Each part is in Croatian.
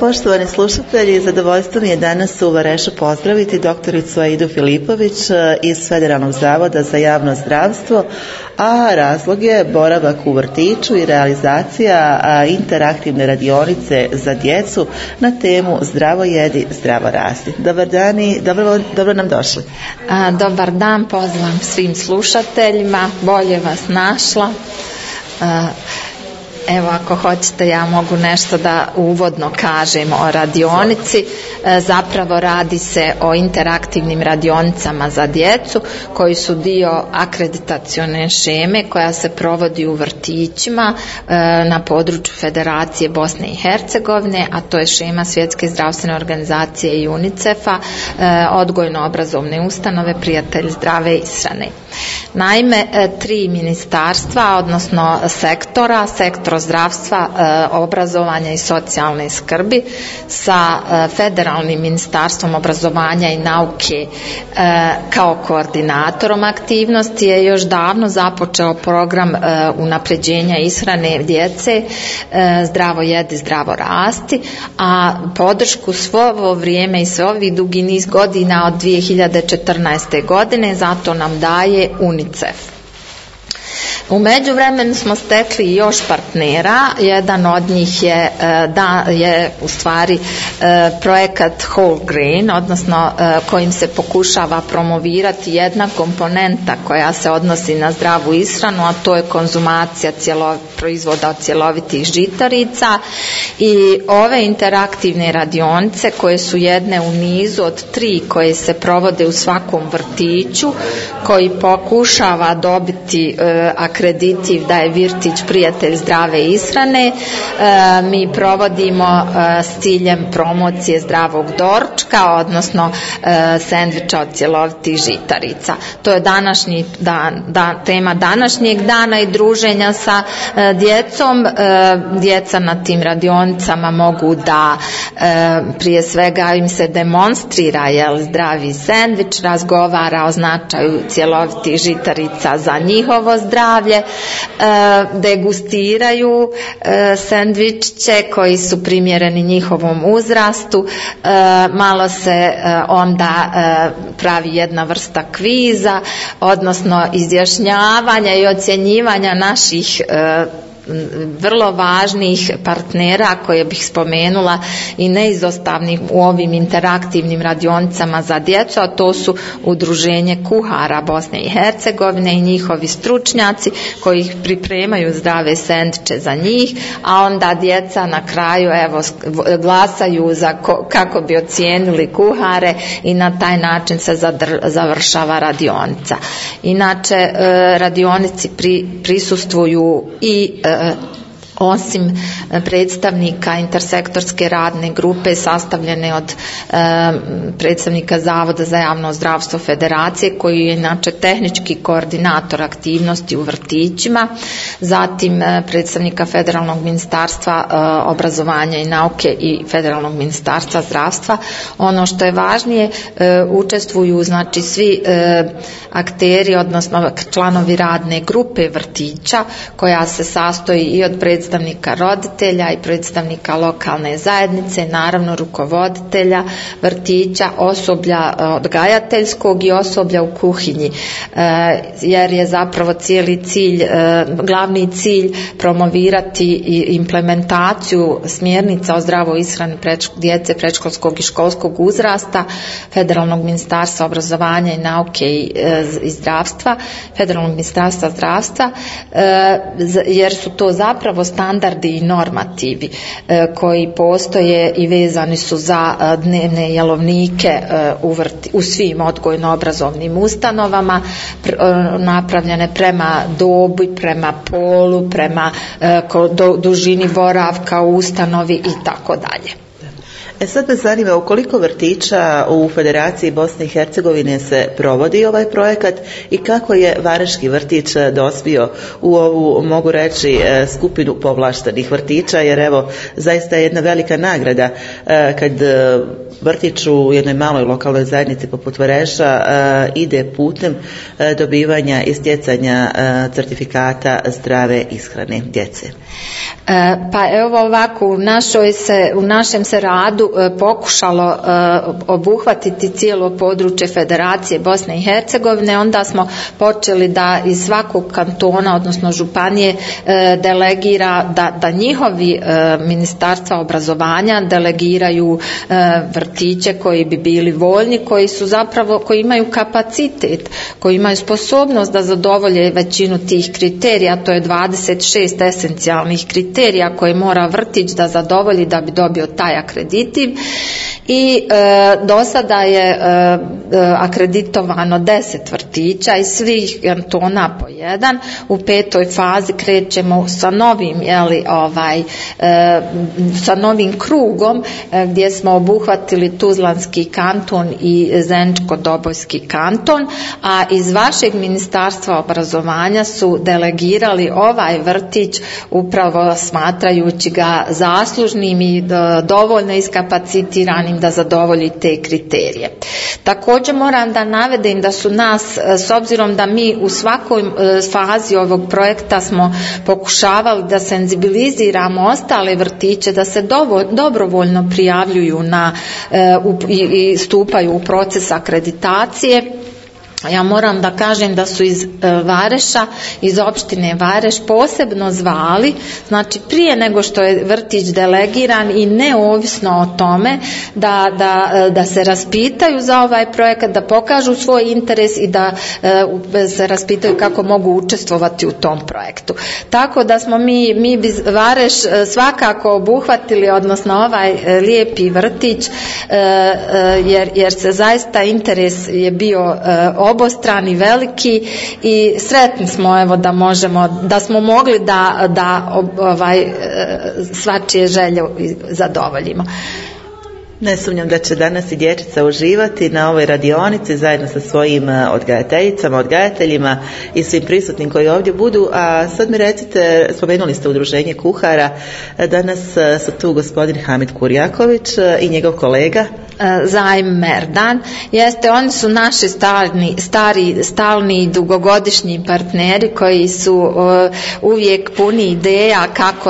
Poštovani slušatelji, zadovoljstvo mi je danas u Varešu pozdraviti doktoricu Aidu Filipović iz Federalnog zavoda za javno zdravstvo, a razlog je boravak u vrtiću i realizacija interaktivne radionice za djecu na temu Zdravo jedi, zdravo rasti. Dobar dan i dobro nam došli. Dobar dan, pozivam svim slušateljima, bolje vas našla. Evo, ako hoćete, ja mogu nešto da uvodno kažem o radionici. Zapravo radi se o interaktivnim radionicama za djecu koji su dio akreditacione šeme koja se provodi u vrtićima na području Federacije Bosne i Hercegovine, a to je šema Svjetske zdravstvene organizacije i UNICEF-a, odgojno-obrazovne ustanove Prijatelj zdrave ishrane. Naime, 3 ministarstva, odnosno sektor zdravstva, obrazovanja i socijalne skrbi sa Federalnim ministarstvom obrazovanja i nauke kao koordinatorom aktivnosti je još davno započeo program unapređenja ishrane djece Zdravo jedi, zdravo rasti, a podršku svo ovo vrijeme i sve ovih dugi niz godina od 2014. godine zato nam daje UNICEF. U međuvremenu smo stekli još partnera, jedan od njih je u stvari projekat Whole Grain, odnosno kojim se pokušava promovirati jedna komponenta koja se odnosi na zdravu ishranu, a to je konzumacija proizvoda od cjelovitih žitarica, i ove interaktivne radionice koje su jedne u nizu od 3 koje se provode u svakom vrtiću koji pokušava dobiti akreditiv da je vrtić Prijatelj zdrave ishrane. Mi provodimo s ciljem promocije zdravog doručka, odnosno sendviča od cjelovitih žitarica. To je današnji tema današnjeg dana i druženja sa djecom. Djeca na tim radionicama mogu da prije svega im se demonstrira zdravi sendvič, razgovara o značaju cjelovitih žitarica za njihovo zdravlje, degustiraju sendvičiće koji su primjereni njihovom uzrastu, malo se onda pravi jedna vrsta kviza, odnosno izjašnjavanja i ocjenjivanja naših vrlo važnih partnera koje bih spomenula i neizostavnih u ovim interaktivnim radionicama za djecu, a to su Udruženje kuhara Bosne i Hercegovine i njihovi stručnjaci koji pripremaju zdrave sendviče za njih, a onda djeca na kraju glasaju za kako bi ocijenili kuhare i na taj način se završava radionica. Inače, radionici prisustvuju i osim predstavnika intersektorske radne grupe sastavljene od predstavnika Zavoda za javno zdravstvo Federacije, koji je inače tehnički koordinator aktivnosti u vrtićima, zatim predstavnika Federalnog ministarstva obrazovanja i nauke i Federalnog ministarstva zdravstva. Ono što je važnije, učestvuju znači svi akteri, odnosno članovi radne grupe vrtića koja se sastoji i od predstavnika roditelja i predstavnika lokalne zajednice, naravno rukovoditelja vrtića, osoblja odgajateljskog i osoblja u kuhinji, jer je zapravo glavni cilj promovirati i implementaciju smjernica o zdravoj ishrani djece predškolskog i školskog uzrasta Federalnog ministarstva obrazovanja i nauke i zdravstva, Federalnog ministarstva zdravstva, jer su to zapravo standardi i normativi koji postoje i vezani su za dnevne jelovnike u svim odgojno-obrazovnim ustanovama, napravljene prema dobi, prema polu, prema dužini boravka u ustanovi i tako dalje. Sad me zanima, u koliko vrtića u Federaciji Bosne i Hercegovine se provodi ovaj projekat i kako je Vareški vrtić dospio u ovu, mogu reći, skupinu povlaštenih vrtića, jer evo, zaista je jedna velika nagrada kad vrtić u jednoj maloj lokalnoj zajednici poput Vareša ide putem dobivanja i stjecanja certifikata zdrave ishrane djece. Pa evo ovako, u našem se radu pokušalo obuhvatiti cijelo područje Federacije Bosne i Hercegovine, onda smo počeli da iz svakog kantona, odnosno županije, delegira da njihovi ministarstva obrazovanja delegiraju vrtiće koji bi bili voljni, koji imaju kapacitet, koji imaju sposobnost da zadovolje većinu tih kriterija. To je 26 esencijalnih kriterija koje mora vrtić da zadovolji da bi dobio taj akreditiv. I do sada je akreditovano 10 vrtića iz svih kantona po jedan. U 5. fazi krećemo sa novim, sa novim krugom gdje smo obuhvatili Tuzlanski kanton i Zeničko-Dobojski kanton, a iz vašeg ministarstva obrazovanja su delegirali ovaj vrtić upravo smatrajući ga zaslužnim i dovoljno iskapacitiranim da zadovolji te kriterije. Također moram da navedem da su nas, s obzirom da mi u svakoj fazi ovog projekta smo pokušavali da senzibiliziramo ostale vrtiće, da se dobrovoljno prijavljuju i stupaju u proces akreditacije. Ja moram da kažem da su iz Vareša, iz opštine Vareš posebno zvali, znači prije nego što je vrtić delegiran i neovisno o tome da se raspitaju za ovaj projekat, da pokažu svoj interes i da se raspitaju kako mogu učestvovati u tom projektu. Tako da smo mi bi Vareš svakako obuhvatili, odnosno ovaj lijepi vrtić, jer se zaista interes je bio obostrani, veliki i sretni smo evo da smo mogli da svačije želje zadovoljimo. Ne sumnjam da će danas i dječica uživati na ovoj radionici zajedno sa svojim odgajateljicama, odgajateljima i svim prisutnim koji ovdje budu. A sad mi recite, spomenuli ste udruženje kuhara, danas su tu gospodin Hamid Kurjaković i njegov kolega Zaim Merdan. Oni su naši stalni i dugogodišnji partneri koji su uvijek puni ideja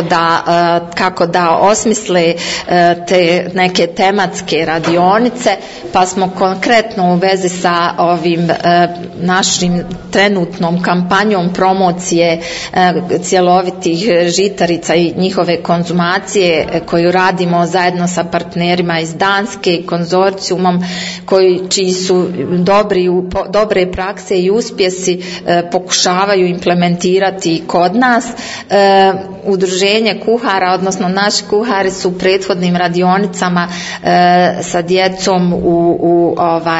kako da osmisle te neke tematske radionice, pa smo konkretno u vezi sa ovim našim trenutnom kampanjom promocije cjelovitih žitarica i njihove konzumacije koju radimo zajedno sa partnerima iz Danske i konzorcijumom čiji su dobre prakse i uspjesi pokušavaju implementirati i kod nas. Udruženje kuhara, odnosno naši kuhari su u prethodnim radionicama sa djecom u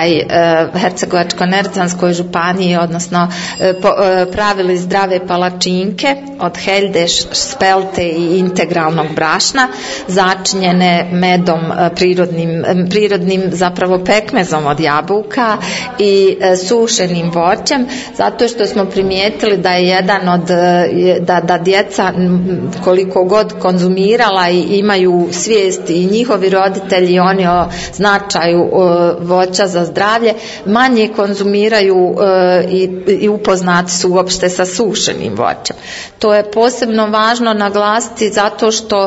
Hercegovačko-neretvanskoj županiji, odnosno pravili zdrave palačinke od heljde, spelte i integralnog brašna, začinjene medom prirodnim zapravo pekmezom od jabuka i sušenim voćem, zato što smo primijetili da je jedan od da djeca koliko god konzumirala i imaju svijest i njihovi roditelji oni o značaju voća za zdravlje, manje konzumiraju i upoznati su uopšte sa sušenim voćem. To je posebno važno naglasiti zato što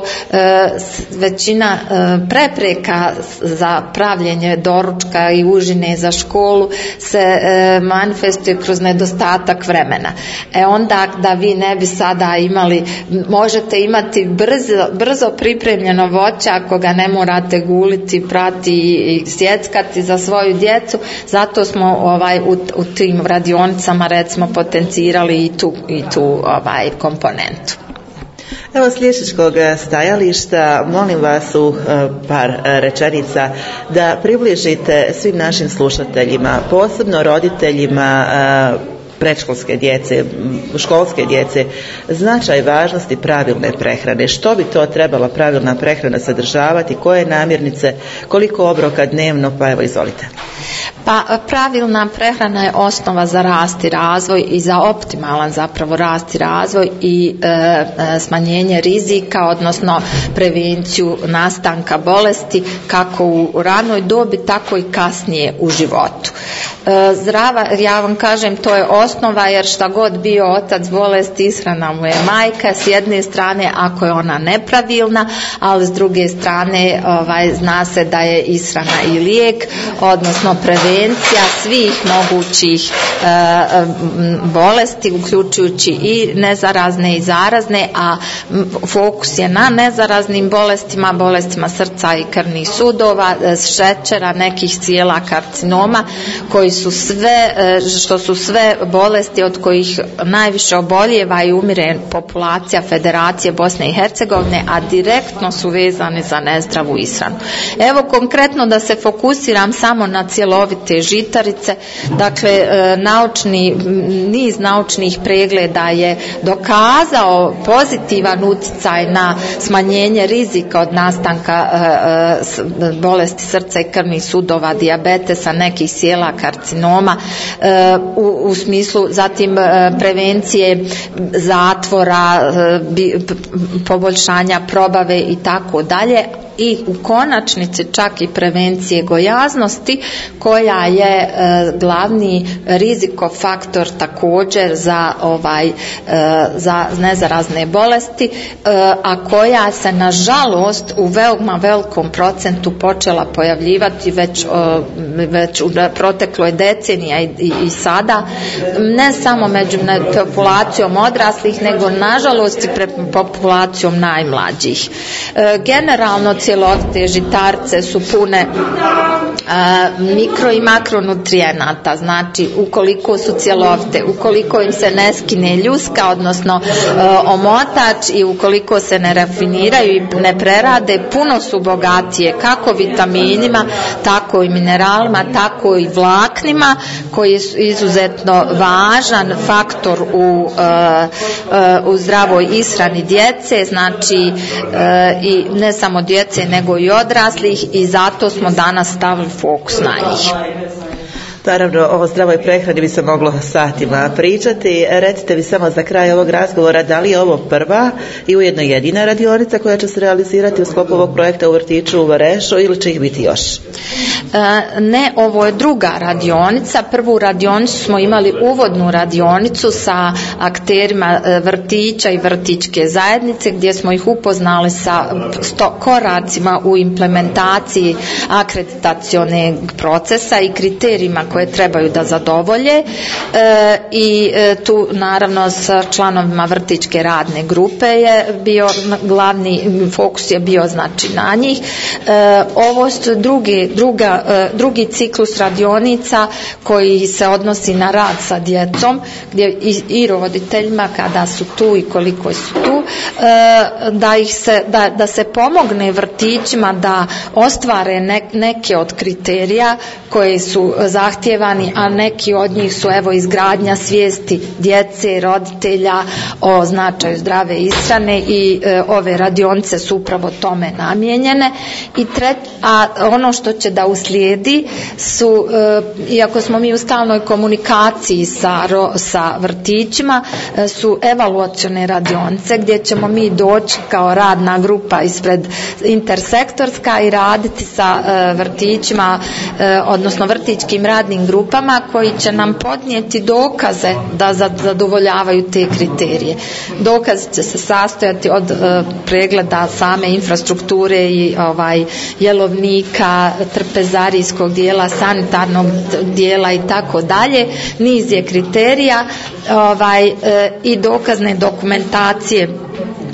većina prepreka za pravljenje doručka i užine za školu se manifestuje kroz nedostatak vremena. Onda da vi ne bi sada možete imati brzo pripremljeno voće ako ga ne morate guliti, prati i sjeckati za svoju djecu, zato smo u tim radionicama recimo potencirali i tu komponentu. Evo s liječničkog stajališta, molim vas u par rečenica da približite svim našim slušateljima, posebno roditeljima predškolske djece, školske djece, značaj važnosti pravilne prehrane. Što bi to trebala pravilna prehrana sadržavati, koje namirnice, koliko obroka dnevno, pa evo izvolite. Pa pravilna prehrana je osnova za rast i razvoj i za optimalan zapravo rast i razvoj i smanjenje rizika, odnosno prevenciju nastanka bolesti kako u ranoj dobi, tako i kasnije u životu. Zdrava, ja vam kažem, to je osnova, jer šta god bio otac bolesti, ishrana mu je majka, s jedne strane ako je ona nepravilna, ali s druge strane zna se da je ishrana i lijek, odnosno prevencija svih mogućih bolesti, uključujući i nezarazne i zarazne, a fokus je na nezaraznim bolestima, bolestima srca i krvnih sudova, šećera, nekih cijela, karcinoma, koji su sve bolesti od kojih najviše oboljeva i umire populacija Federacije Bosne i Hercegovine, a direktno su vezane za nezdravu ishranu. Evo konkretno da se fokusiram samo na cjelovite žitarice. Dakle, niz naučnih pregleda je dokazao pozitivan utjecaj na smanjenje rizika od nastanka bolesti srca i krvnih sudova, dijabetesa, nekih cijela, karcinoma, u smislu zatim prevencije zatvora, poboljšanja probave i tako dalje, i u konačnici čak i prevencije gojaznosti, koja je glavni rizikofaktor također za nezarazne bolesti, a koja se nažalost u veoma velikom procentu počela pojavljivati već u protekloj decenija i sada, ne samo među populacijom odraslih, nego nažalost i populacijom najmlađih. Generalno cjelovite žitarice su pune mikro i makronutrijenata, znači ukoliko su cjelovite, ukoliko im se ne skine ljuska, odnosno omotač, i ukoliko se ne rafiniraju i ne prerade, puno su bogatije kako vitaminima, tako i mineralima, tako i vlaknima, koji je izuzetno važan faktor u zdravoj ishrani djece, znači i ne samo djece nego i odraslih, i zato smo danas stavili fokus na njih. Naravno, o zdravoj prehrani bi se moglo satima pričati. Recite mi samo za kraj ovog razgovora, da li je ovo prva i ujedno jedina radionica koja će se realizirati u sklopu ovog projekta u vrtiću u Varešu, ili će ih biti još? Ne, ovo je druga radionica. Prvu radionicu smo imali uvodnu radionicu sa akterima vrtića i vrtićke zajednice, gdje smo ih upoznali sa koracima u implementaciji akreditacionog procesa i kriterijima koje trebaju da zadovolje, i tu naravno s članovima vrtićke radne grupe je bio glavni fokus, je bio znači na njih. Ovo su drugi ciklus radionica koji se odnosi na rad sa djecom, gdje i roditeljima kada su tu i koliko su tu, da se pomogne vrtićima da ostvare neke od kriterija koje su zahtjevani, a neki od njih su evo izgradnja svijesti djece, roditelja o značaju zdrave ishrane, i ove radionice su upravo tome namijenjene. A ono što će da uslijedi su, iako smo mi u stalnoj komunikaciji sa vrtićima, su evaluacione radionice gdje ćemo mi doći kao radna grupa ispred intersektorska i raditi sa vrtićima, odnosno vrtićkim radnim grupama, koji će nam podnijeti dokaze da zadovoljavaju te kriterije. Dokazi će se sastojati od pregleda same infrastrukture i jelovnika, trpezarijskog dijela, sanitarnog dijela i tako dalje. Niz je kriterija i dokazne dokumentacije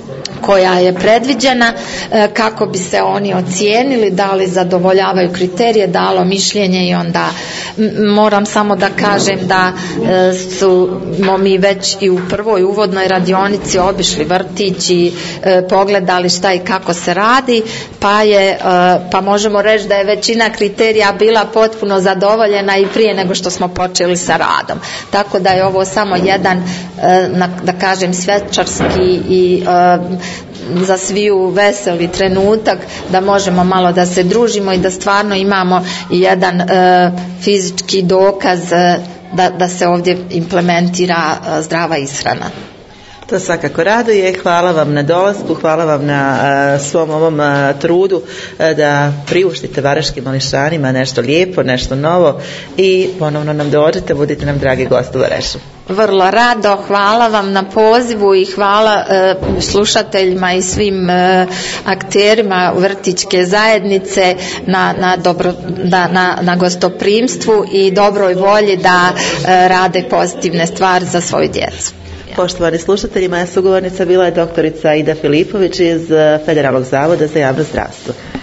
koja je predviđena kako bi se oni ocijenili, da li zadovoljavaju kriterije, dalo mišljenje i onda moram samo da kažem da smo mi već i u prvoj uvodnoj radionici obišli vrtić i pogledali šta i kako se radi, pa možemo reći da je većina kriterija bila potpuno zadovoljena i prije nego što smo počeli sa radom. Tako da je ovo samo jedan, da kažem, svečarski i za sviju veseli trenutak da možemo malo da se družimo i da stvarno imamo jedan fizički dokaz da se ovdje implementira zdrava ishrana. To svakako raduje. Hvala vam na dolasku, hvala vam na svom ovom trudu da priuštite Varažskim mališanima nešto lijepo, nešto novo i ponovno nam dođete, budite nam dragi gost u Varešu. Vrlo rado, hvala vam na pozivu i hvala slušateljima i svim akterima vrtićke zajednice na gostoprimstvu i dobroj volji da rade pozitivne stvari za svoju djecu. Poštovani slušatelji, moja sugovornica bila je doktorica Aida Filipović iz Federalnog zavoda za javno zdravstvo.